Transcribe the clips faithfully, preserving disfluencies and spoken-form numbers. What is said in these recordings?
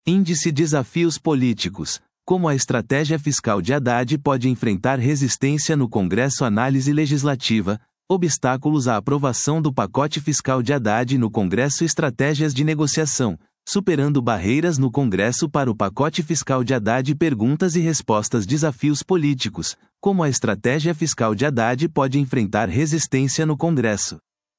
Índice Desafios Políticos. Como a estratégia fiscal de Haddad pode enfrentar resistência no Congresso? Análise legislativa. Obstáculos à aprovação do pacote fiscal de Haddad no Congresso. Estratégias de negociação. Superando barreiras no Congresso para o pacote fiscal de Haddad. Perguntas e respostas. Desafios políticos. Como a estratégia fiscal de Haddad pode enfrentar resistência no Congresso?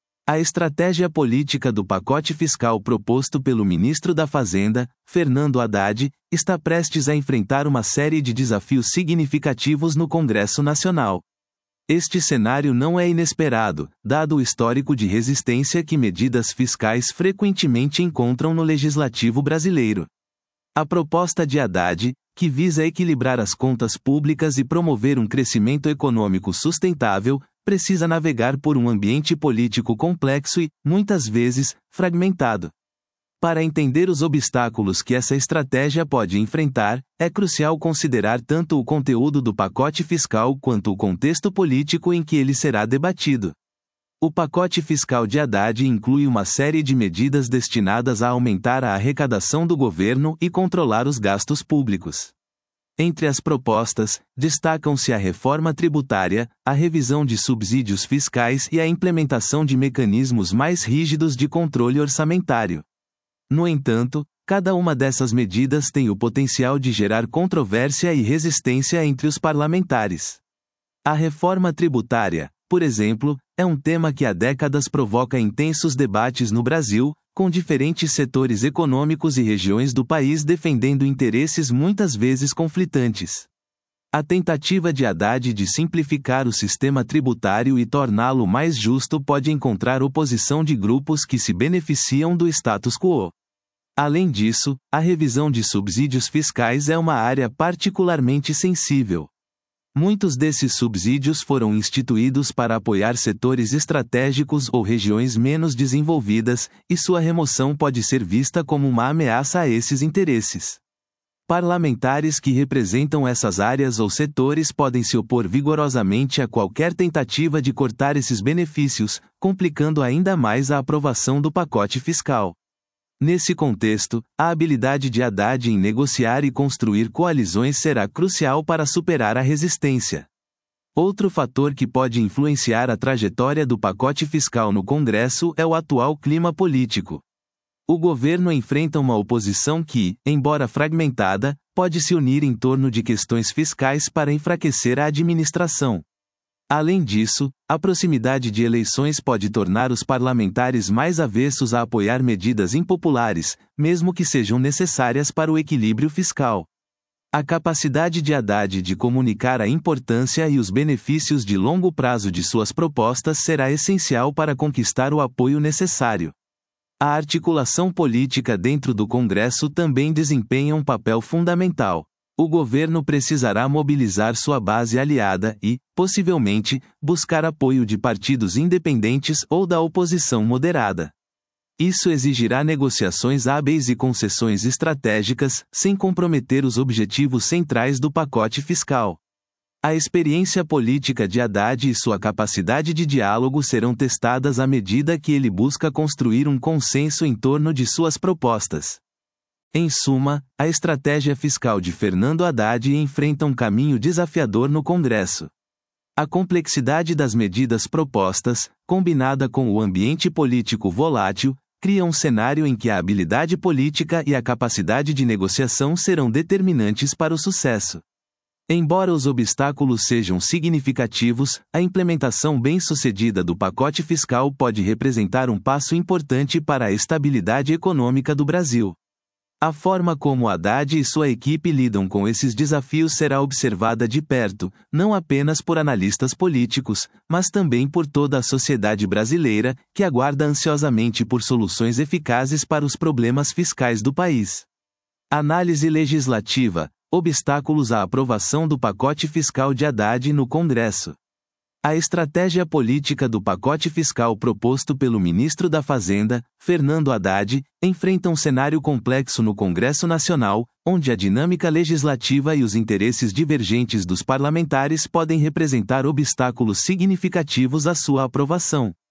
A estratégia política do pacote fiscal proposto pelo ministro da Fazenda, Fernando Haddad, está prestes a enfrentar uma série de desafios significativos no Congresso Nacional. Este cenário não é inesperado, dado o histórico de resistência que medidas fiscais frequentemente encontram no legislativo brasileiro. A proposta de Haddad, que visa equilibrar as contas públicas e promover um crescimento econômico sustentável, precisa navegar por um ambiente político complexo e, muitas vezes, fragmentado. Para entender os obstáculos que essa estratégia pode enfrentar, é crucial considerar tanto o conteúdo do pacote fiscal quanto o contexto político em que ele será debatido. O pacote fiscal de Haddad inclui uma série de medidas destinadas a aumentar a arrecadação do governo e controlar os gastos públicos. Entre as propostas, destacam-se a reforma tributária, a revisão de subsídios fiscais e a implementação de mecanismos mais rígidos de controle orçamentário. No entanto, cada uma dessas medidas tem o potencial de gerar controvérsia e resistência entre os parlamentares. A reforma tributária, por exemplo, é um tema que há décadas provoca intensos debates no Brasil, com diferentes setores econômicos e regiões do país defendendo interesses muitas vezes conflitantes. A tentativa de Haddad de simplificar o sistema tributário e torná-lo mais justo pode encontrar oposição de grupos que se beneficiam do status quo. Além disso, a revisão de subsídios fiscais é uma área particularmente sensível. Muitos desses subsídios foram instituídos para apoiar setores estratégicos ou regiões menos desenvolvidas, e sua remoção pode ser vista como uma ameaça a esses interesses. Parlamentares que representam essas áreas ou setores podem se opor vigorosamente a qualquer tentativa de cortar esses benefícios, complicando ainda mais a aprovação do pacote fiscal. Nesse contexto, a habilidade de Haddad em negociar e construir coalizões será crucial para superar a resistência. Outro fator que pode influenciar a trajetória do pacote fiscal no Congresso é o atual clima político. O governo enfrenta uma oposição que, embora fragmentada, pode se unir em torno de questões fiscais para enfraquecer a administração. Além disso, a proximidade de eleições pode tornar os parlamentares mais avessos a apoiar medidas impopulares, mesmo que sejam necessárias para o equilíbrio fiscal. A capacidade de Haddad de comunicar a importância e os benefícios de longo prazo de suas propostas será essencial para conquistar o apoio necessário. A articulação política dentro do Congresso também desempenha um papel fundamental. O governo precisará mobilizar sua base aliada e, possivelmente, buscar apoio de partidos independentes ou da oposição moderada. Isso exigirá negociações hábeis e concessões estratégicas, sem comprometer os objetivos centrais do pacote fiscal. A experiência política de Haddad e sua capacidade de diálogo serão testadas à medida que ele busca construir um consenso em torno de suas propostas. Em suma, a estratégia fiscal de Fernando Haddad enfrenta um caminho desafiador no Congresso. A complexidade das medidas propostas, combinada com o ambiente político volátil, cria um cenário em que a habilidade política e a capacidade de negociação serão determinantes para o sucesso. Embora os obstáculos sejam significativos, a implementação bem-sucedida do pacote fiscal pode representar um passo importante para a estabilidade econômica do Brasil. A forma como Haddad e sua equipe lidam com esses desafios será observada de perto, não apenas por analistas políticos, mas também por toda a sociedade brasileira, que aguarda ansiosamente por soluções eficazes para os problemas fiscais do país. Análise legislativa: obstáculos à aprovação do pacote fiscal de Haddad no Congresso. A estratégia política do pacote fiscal proposto pelo ministro da Fazenda, Fernando Haddad, enfrenta um cenário complexo no Congresso Nacional, onde a dinâmica legislativa e os interesses divergentes dos parlamentares podem representar obstáculos significativos à sua aprovação.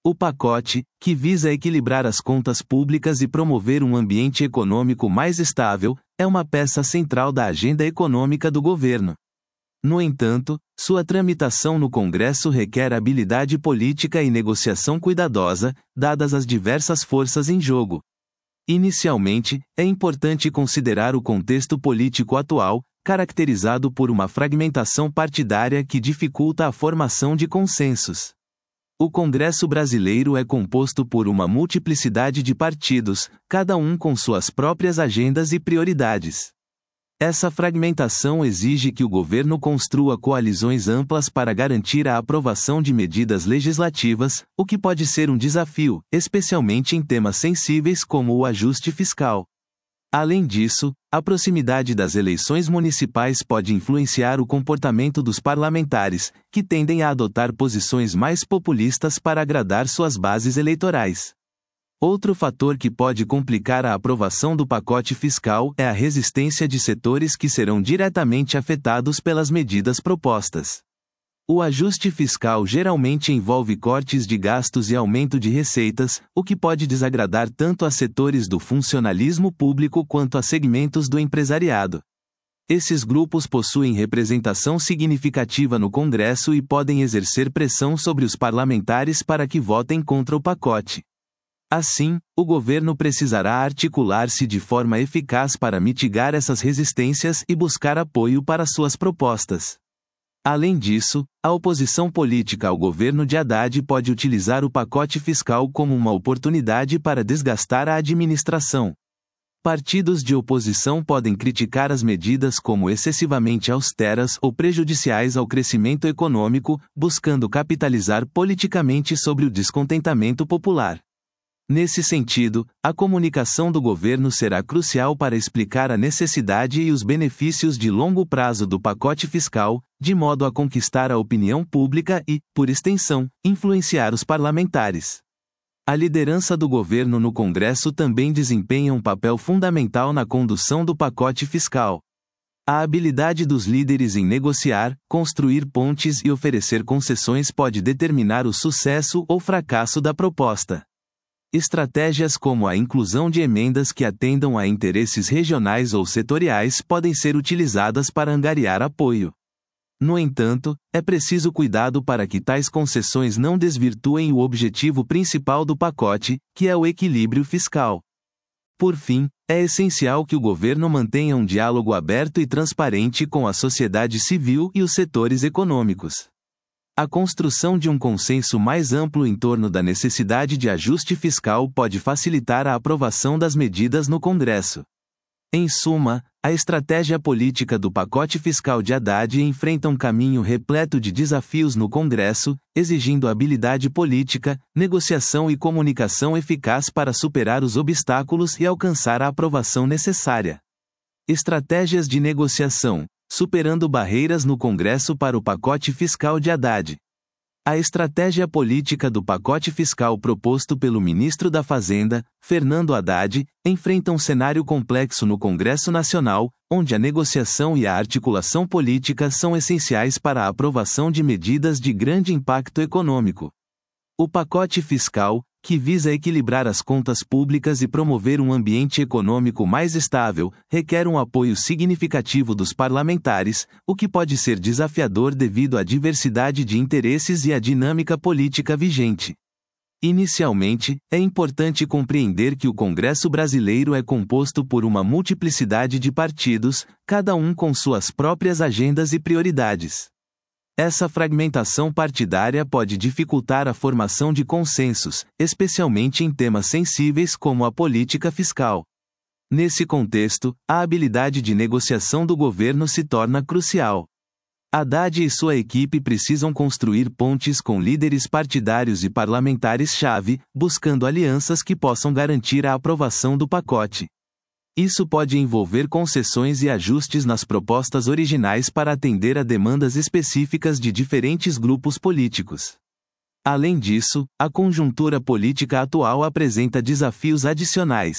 O pacote, que visa equilibrar as contas públicas e promover um ambiente econômico mais estável, é uma peça central da agenda econômica do governo. No entanto, sua tramitação no Congresso requer habilidade política e negociação cuidadosa, dadas as diversas forças em jogo. Inicialmente, é importante considerar o contexto político atual, caracterizado por uma fragmentação partidária que dificulta a formação de consensos. O Congresso brasileiro é composto por uma multiplicidade de partidos, cada um com suas próprias agendas e prioridades. Essa fragmentação exige que o governo construa coalizões amplas para garantir a aprovação de medidas legislativas, o que pode ser um desafio, especialmente em temas sensíveis como o ajuste fiscal. Além disso, a proximidade das eleições municipais pode influenciar o comportamento dos parlamentares, que tendem a adotar posições mais populistas para agradar suas bases eleitorais. Outro fator que pode complicar a aprovação do pacote fiscal é a resistência de setores que serão diretamente afetados pelas medidas propostas. O ajuste fiscal geralmente envolve cortes de gastos e aumento de receitas, o que pode desagradar tanto a setores do funcionalismo público quanto a segmentos do empresariado. Esses grupos possuem representação significativa no Congresso e podem exercer pressão sobre os parlamentares para que votem contra o pacote. Assim, o governo precisará articular-se de forma eficaz para mitigar essas resistências e buscar apoio para suas propostas. Além disso, a oposição política ao governo de Haddad pode utilizar o pacote fiscal como uma oportunidade para desgastar a administração. Partidos de oposição podem criticar as medidas como excessivamente austeras ou prejudiciais ao crescimento econômico, buscando capitalizar politicamente sobre o descontentamento popular. Nesse sentido, a comunicação do governo será crucial para explicar a necessidade e os benefícios de longo prazo do pacote fiscal, de modo a conquistar a opinião pública e, por extensão, influenciar os parlamentares. A liderança do governo no Congresso também desempenha um papel fundamental na condução do pacote fiscal. A habilidade dos líderes em negociar, construir pontes e oferecer concessões pode determinar o sucesso ou fracasso da proposta. Estratégias como a inclusão de emendas que atendam a interesses regionais ou setoriais podem ser utilizadas para angariar apoio. No entanto, é preciso cuidado para que tais concessões não desvirtuem o objetivo principal do pacote, que é o equilíbrio fiscal. Por fim, é essencial que o governo mantenha um diálogo aberto e transparente com a sociedade civil e os setores econômicos. A construção de um consenso mais amplo em torno da necessidade de ajuste fiscal pode facilitar a aprovação das medidas no Congresso. Em suma, a estratégia política do pacote fiscal de Haddad enfrenta um caminho repleto de desafios no Congresso, exigindo habilidade política, negociação e comunicação eficaz para superar os obstáculos e alcançar a aprovação necessária. Estratégias de negociação. Superando barreiras no Congresso para o pacote fiscal de Haddad. A estratégia política do pacote fiscal proposto pelo ministro da Fazenda, Fernando Haddad, enfrenta um cenário complexo no Congresso Nacional, onde a negociação e a articulação política são essenciais para a aprovação de medidas de grande impacto econômico. O pacote fiscal, que visa equilibrar as contas públicas e promover um ambiente econômico mais estável, requer um apoio significativo dos parlamentares, o que pode ser desafiador devido à diversidade de interesses e à dinâmica política vigente. Inicialmente, é importante compreender que o Congresso brasileiro é composto por uma multiplicidade de partidos, cada um com suas próprias agendas e prioridades. Essa fragmentação partidária pode dificultar a formação de consensos, especialmente em temas sensíveis como a política fiscal. Nesse contexto, a habilidade de negociação do governo se torna crucial. Haddad e sua equipe precisam construir pontes com líderes partidários e parlamentares-chave, buscando alianças que possam garantir a aprovação do pacote. Isso pode envolver concessões e ajustes nas propostas originais para atender a demandas específicas de diferentes grupos políticos. Além disso, a conjuntura política atual apresenta desafios adicionais.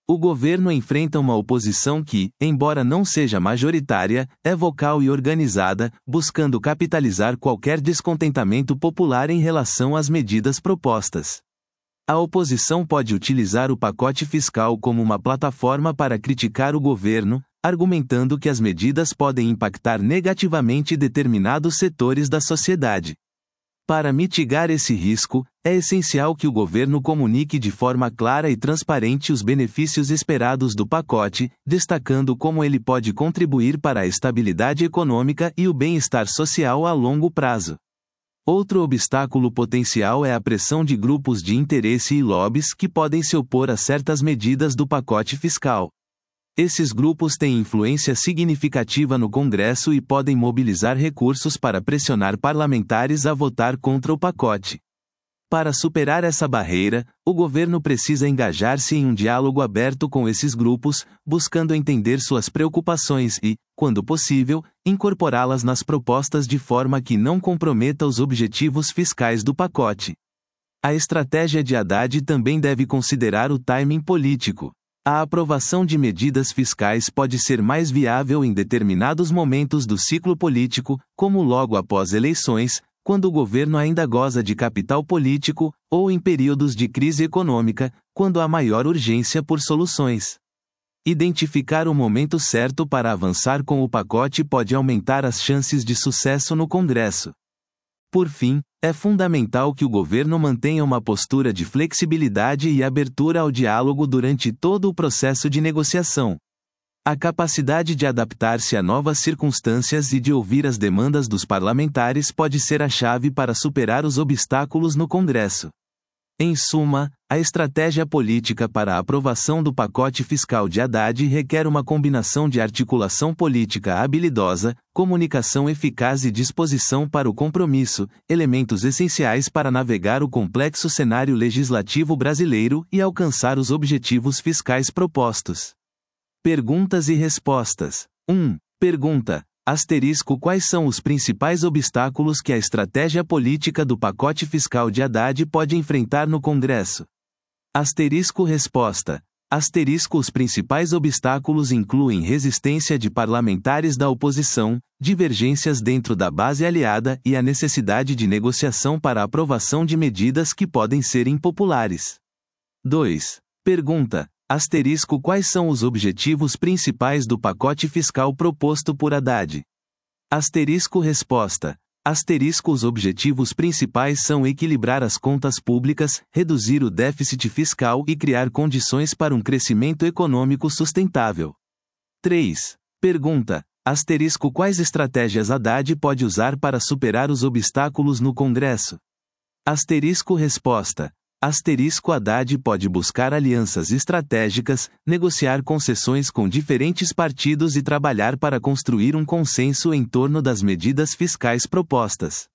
O governo enfrenta uma oposição que, embora não seja majoritária, é vocal e organizada, buscando capitalizar qualquer descontentamento popular em relação às medidas propostas. A oposição pode utilizar o pacote fiscal como uma plataforma para criticar o governo, argumentando que as medidas podem impactar negativamente determinados setores da sociedade. Para mitigar esse risco, é essencial que o governo comunique de forma clara e transparente os benefícios esperados do pacote, destacando como ele pode contribuir para a estabilidade econômica e o bem-estar social a longo prazo. Outro obstáculo potencial é a pressão de grupos de interesse e lobbies que podem se opor a certas medidas do pacote fiscal. Esses grupos têm influência significativa no Congresso e podem mobilizar recursos para pressionar parlamentares a votar contra o pacote. Para superar essa barreira, o governo precisa engajar-se em um diálogo aberto com esses grupos, buscando entender suas preocupações e, quando possível, incorporá-las nas propostas de forma que não comprometa os objetivos fiscais do pacote. A estratégia de Haddad também deve considerar o timing político. A aprovação de medidas fiscais pode ser mais viável em determinados momentos do ciclo político, como logo após eleições, quando o governo ainda goza de capital político, ou em períodos de crise econômica, quando há maior urgência por soluções. Identificar o momento certo para avançar com o pacote pode aumentar as chances de sucesso no Congresso. Por fim, é fundamental que o governo mantenha uma postura de flexibilidade e abertura ao diálogo durante todo o processo de negociação. A capacidade de adaptar-se a novas circunstâncias e de ouvir as demandas dos parlamentares pode ser a chave para superar os obstáculos no Congresso. Em suma, a estratégia política para a aprovação do pacote fiscal de Haddad requer uma combinação de articulação política habilidosa, comunicação eficaz e disposição para o compromisso, elementos essenciais para navegar o complexo cenário legislativo brasileiro e alcançar os objetivos fiscais propostos. Perguntas e respostas. um. Pergunta. Asterisco Quais são os principais obstáculos que a estratégia política do pacote fiscal de Haddad pode enfrentar no Congresso? Asterisco Resposta. Asterisco Os principais obstáculos incluem resistência de parlamentares da oposição, divergências dentro da base aliada e a necessidade de negociação para a aprovação de medidas que podem ser impopulares. dois. Pergunta. Asterisco Quais são os objetivos principais do pacote fiscal proposto por Haddad? Asterisco Resposta. Asterisco Os objetivos principais são equilibrar as contas públicas, reduzir o déficit fiscal e criar condições para um crescimento econômico sustentável. três. Pergunta. Asterisco Quais estratégias Haddad pode usar para superar os obstáculos no Congresso? Asterisco Resposta. Asterisco Haddad pode buscar alianças estratégicas, negociar concessões com diferentes partidos e trabalhar para construir um consenso em torno das medidas fiscais propostas.